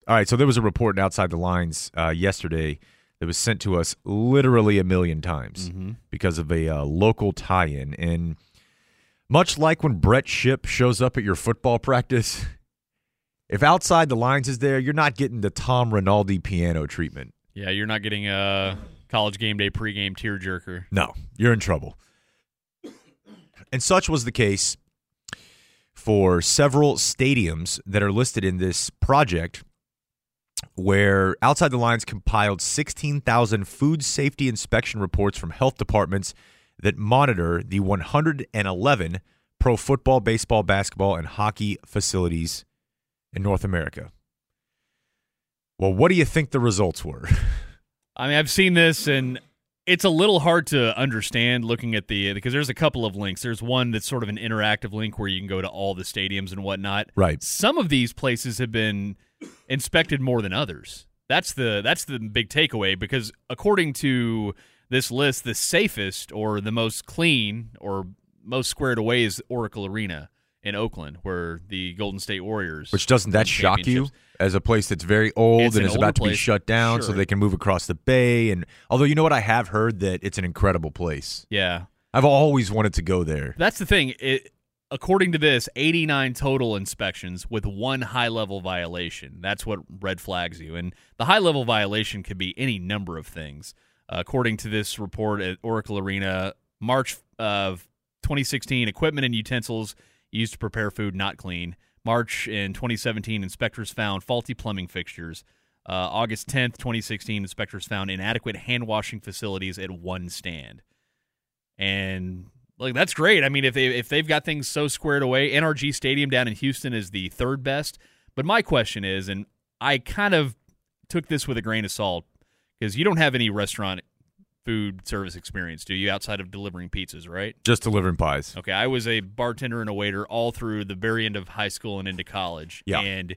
All right, so there was a report in Outside the Lines yesterday that was sent to us literally a million times because of a local tie-in. And much like when Brett Shipp shows up at your football practice, if Outside the Lines is there, you're not getting the Tom Rinaldi piano treatment. Yeah, you're not getting a College Game Day pregame tearjerker. No, you're in trouble. And such was the case for several stadiums that are listed in this project, where Outside the Lines compiled 16,000 food safety inspection reports from health departments that monitor the 111 pro football, baseball, basketball, and hockey facilities in North America. Well, what do you think the results were? I mean, I've seen this, and it's a little hard to understand looking at because there's a couple of links. There's one that's sort of an interactive link where you can go to all the stadiums and whatnot. Right. Some of these places have been inspected more than others. That's the big takeaway, because according to this list, the safest or the most clean or most squared away is Oracle Arena in Oakland, where the Golden State Warriors. Which doesn't that shock you as a place that's very old and is about to be shut down, so they can move across the bay? And although, you know what, I have heard that it's an incredible place. Yeah, I've always wanted to go there. That's the thing. According to this, 89 total inspections with one high-level violation. That's what red flags you. And the high-level violation could be any number of things. According to this report at Oracle Arena, March of 2016, equipment and utensils used to prepare food not clean. March in 2017, inspectors found faulty plumbing fixtures. August 10th, 2016, inspectors found inadequate hand-washing facilities at one stand. And that's great. I mean, if they've got things so squared away, NRG Stadium down in Houston is the third best. But my question is, and I kind of took this with a grain of salt, because you don't have any restaurant food service experience, do you, outside of delivering pizzas, right? Just delivering pies. Okay, I was a bartender and a waiter all through the very end of high school and into college. Yeah. And,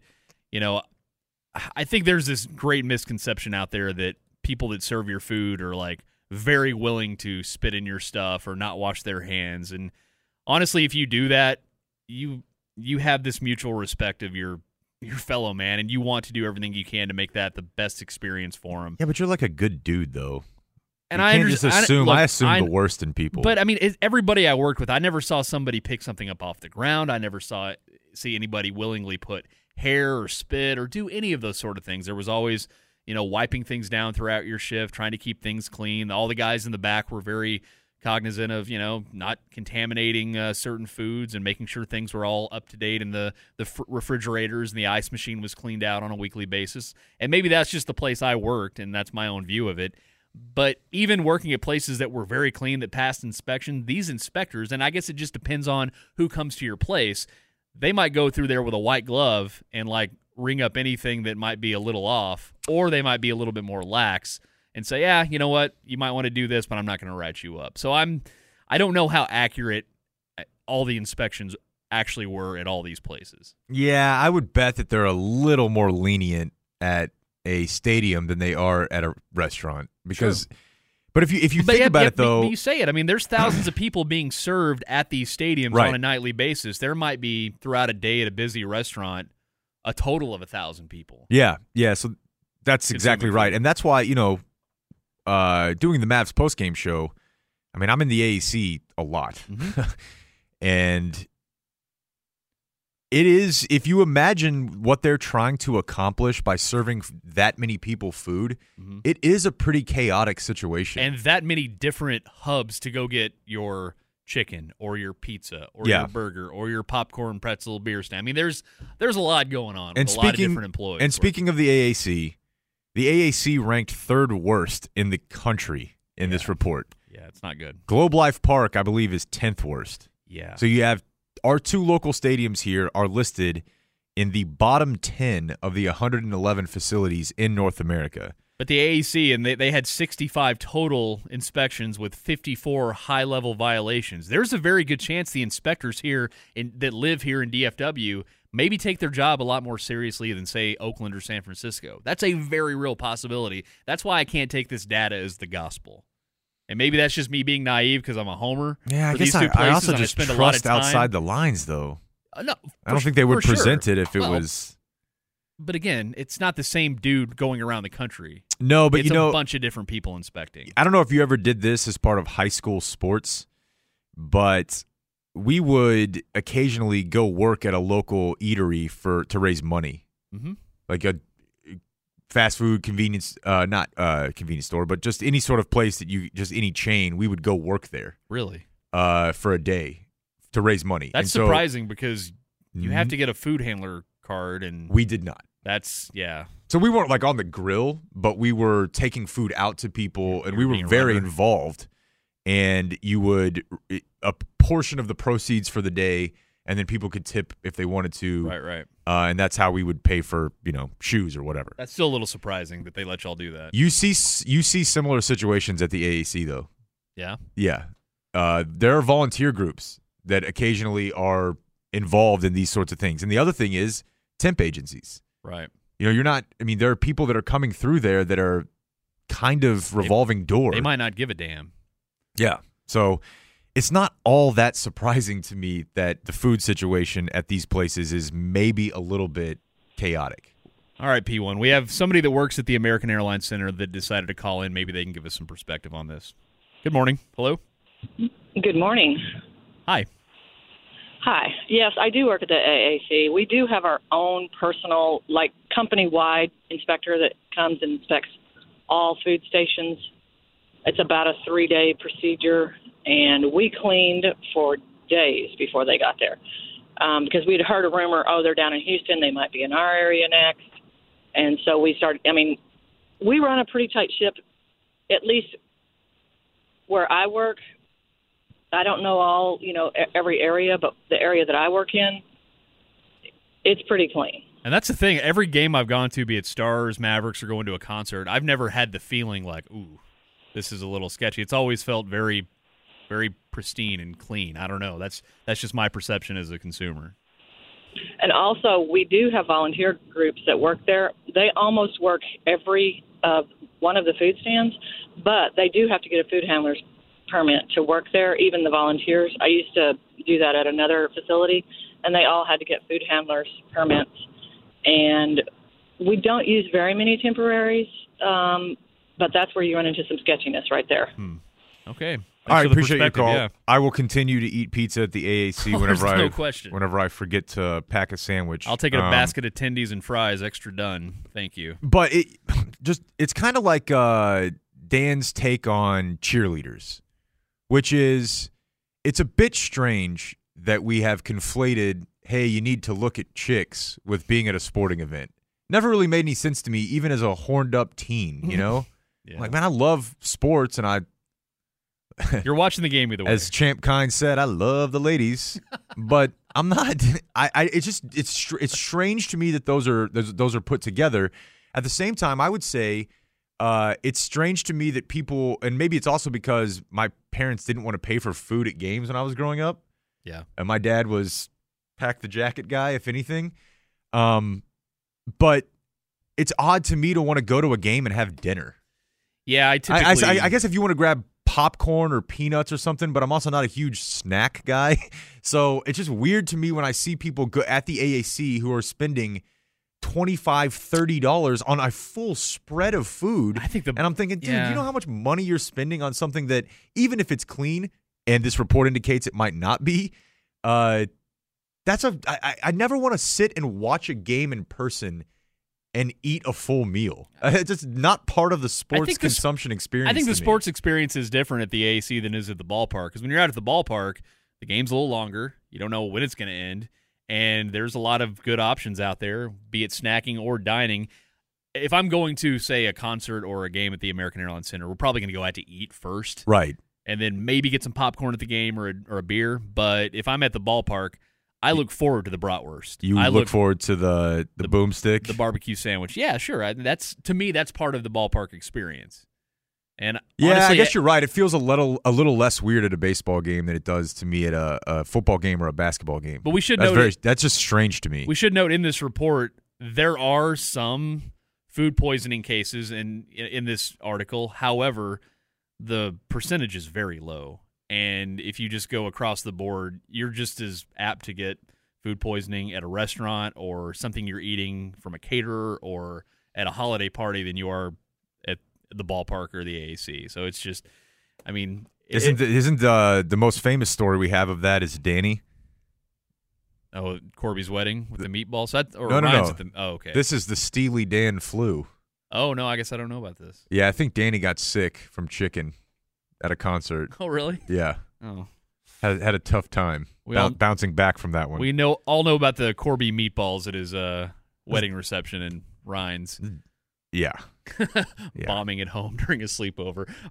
I think there's this great misconception out there that people that serve your food are, very willing to spit in your stuff or not wash their hands. And honestly, if you do that, you have this mutual respect of your fellow man, and you want to do everything you can to make that the best experience for them. Yeah, but you're like a good dude, though. And I assume the worst in people. But I mean, everybody I worked with, I never saw somebody pick something up off the ground. I never see anybody willingly put hair or spit or do any of those sort of things. There was always, wiping things down throughout your shift, trying to keep things clean. All the guys in the back were very cognizant of, not contaminating certain foods and making sure things were all up to date, and the refrigerators and the ice machine was cleaned out on a weekly basis. And maybe that's just the place I worked, and that's my own view of it. But even working at places that were very clean, that passed inspection, these inspectors, and I guess it just depends on who comes to your place, they might go through there with a white glove and ring up anything that might be a little off, or they might be a little bit more lax and say, yeah, you know what, you might want to do this, but I'm not going to write you up. So I don't know how accurate all the inspections actually were at all these places. Yeah, I would bet that they're a little more lenient at a stadium than they are at a restaurant. Because, True. But if you think about it, though, you say it. I mean, there's thousands of people being served at these stadiums on a nightly basis. There might be, throughout a day at a busy restaurant, a total of 1,000 people. Yeah. So that's exactly right, and that's why doing the Mavs postgame show. I mean, I'm in the AAC a lot, and it is, if you imagine what they're trying to accomplish by serving that many people food, it is a pretty chaotic situation. And that many different hubs to go get your chicken or your pizza or your burger or your popcorn, pretzel, beer stand. I mean, there's a lot going on with a lot of different employees. And speaking of the AAC ranked third worst in the country in this report. Yeah, it's not good. Globe Life Park, I believe, is 10th worst. Yeah. So you have our two local stadiums here are listed in the bottom 10 of the 111 facilities in North America. But the AAC, and they had 65 total inspections with 54 high-level violations. There's a very good chance the inspectors here that live here in DFW maybe take their job a lot more seriously than, say, Oakland or San Francisco. That's a very real possibility. That's why I can't take this data as the gospel. And maybe that's just me being naive because I'm a homer. Yeah, I guess I also just trust outside the lines, though. No, I don't think they would present it if it was. But again, it's not the same dude going around the country. No, but it's a bunch of different people inspecting. I don't know if you ever did this as part of high school sports, but we would occasionally go work at a local eatery to raise money, like a fast food convenience, not convenience store, but just any sort of place just any chain. We would go work there. Really? For a day to raise money. That's surprising because you have to get a food handler card, and we did not. Yeah. So we weren't like on the grill, but we were taking food out to people, and we were very involved. And you would a portion of the proceeds for the day, and then people could tip if they wanted to. Right. And that's how we would pay for shoes or whatever. That's still a little surprising that they let y'all do that. You see similar situations at the AAC though. Yeah. Yeah. There are volunteer groups that occasionally are involved in these sorts of things, and the other thing is temp agencies. Right. You're not. I mean, there are people that are coming through there that are kind of revolving door. They might not give a damn. Yeah. So it's not all that surprising to me that the food situation at these places is maybe a little bit chaotic. All right, P1. We have somebody that works at the American Airlines Center that decided to call in. Maybe they can give us some perspective on this. Good morning. Hello. Good morning. Hi. Hi. Yes, I do work at the AAC. We do have our own personal, company-wide inspector that comes and inspects all food stations. It's about a 3-day procedure, and we cleaned for days before they got there because we'd heard a rumor, they're down in Houston, they might be in our area next. And so we started, we run a pretty tight ship, at least where I work. I don't know every area, but the area that I work in, it's pretty clean. And that's the thing. Every game I've gone to, be it Stars, Mavericks, or going to a concert, I've never had the feeling like, ooh, this is a little sketchy. It's always felt very, very pristine and clean. I don't know. That's just my perception as a consumer. And also, we do have volunteer groups that work there. They almost work every one of the food stands, but they do have to get a food handler's permit to work there, even the volunteers. I used to do that at another facility, and they all had to get food handlers permits. And we don't use very many temporaries, but that's where you run into some sketchiness right there. Okay. All right, appreciate your call. Yeah. I will continue to eat pizza at the AAC whenever I forget to pack a sandwich. I'll take a basket of tendies and fries, extra done. Thank you. But it's kind of like Dan's take on cheerleaders, which is it's a bit strange that we have conflated, hey, you need to look at chicks with being at a sporting event. Never really made any sense to me, even as a horned-up teen, Yeah. Like, man, I love sports, and you're watching the game either way. As Champ Kind said, I love the ladies, but I'm not. It's strange to me that those are put together. At the same time, I would say it's strange to me that people, and maybe it's also because my parents didn't want to pay for food at games when I was growing up. Yeah, and my dad was pack the jacket guy, if anything. But it's odd to me to want to go to a game and have dinner. Yeah, I guess if you want to grab popcorn or peanuts or something, but I'm also not a huge snack guy. So it's just weird to me when I see people go at the AAC who are spending $25, $30 on a full spread of food. And I'm thinking, dude, you know how much money you're spending on something that, even if it's clean, and this report indicates it might not be, I never want to sit and watch a game in person and eat a full meal. It's just not part of the sports consumption experience. I think the sports experience is different at the AAC than is at the ballpark. Because when you're out at the ballpark, the game's a little longer. You don't know when it's going to end. And there's a lot of good options out there, be it snacking or dining. If I'm going to, say, a concert or a game at the American Airlines Center, we're probably going to go out to eat first. Right. And then maybe get some popcorn at the game or a beer. But if I'm at the ballpark, I look forward to the bratwurst. I look forward to the boomstick, the barbecue sandwich. Yeah, sure. That's part of the ballpark experience. And yeah, honestly, I guess you're right. It feels a little less weird at a baseball game than it does to me at a football game or a basketball game. But we should note that's just strange to me. We should note in this report there are some food poisoning cases in this article. However, the percentage is very low. And if you just go across the board, you're just as apt to get food poisoning at a restaurant or something you're eating from a caterer or at a holiday party than you are at the ballpark or the AAC. So it's just, I mean, isn't the most famous story we have of that is Danny? Oh, Corby's wedding with the meatballs? Or No. Ryan's at the, oh, okay. This is the Steely Dan flu. Oh, no, I guess I don't know about this. Yeah, I think Danny got sick from chicken at a concert. Oh, really? Yeah. Oh. Had a tough time bouncing back from that one. We all know about the Corby meatballs at his wedding reception in Ryan's. Yeah. Bombing at home during a sleepover.